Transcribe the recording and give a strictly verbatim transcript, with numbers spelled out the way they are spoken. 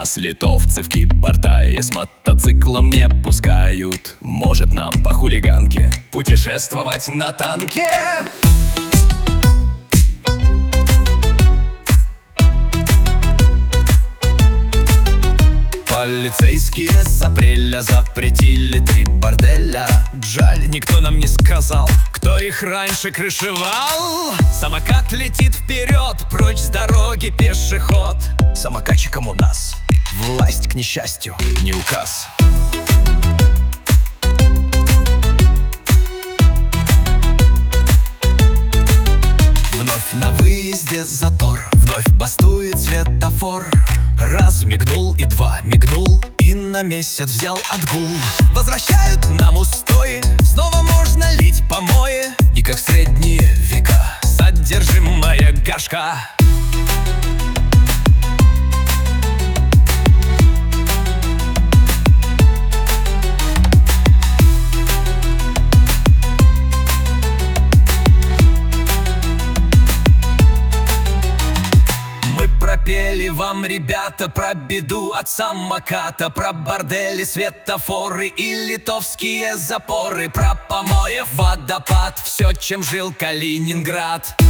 Нас литовцы в кибортае с мотоциклом не пускают. Может нам по хулиганке путешествовать на танке? Полицейские с апреля запретили три борделя. Жаль, никто нам не сказал, кто их раньше крышевал. Самокат летит вперед, прочь с дороги пешеход. Самокатчикам у нас власть, к несчастью, не указ. Вновь на выезде затор, вновь бастует светофор. Раз мигнул и два мигнул, и на месяц взял отгул. Возвращают нам устои, снова можно лить помои. И как в средние века содержимая горшка. Пропели вам, ребята, про беду от самоката, про бордели, светофоры и литовские запоры, про помоев водопад, все, чем жил Калининград.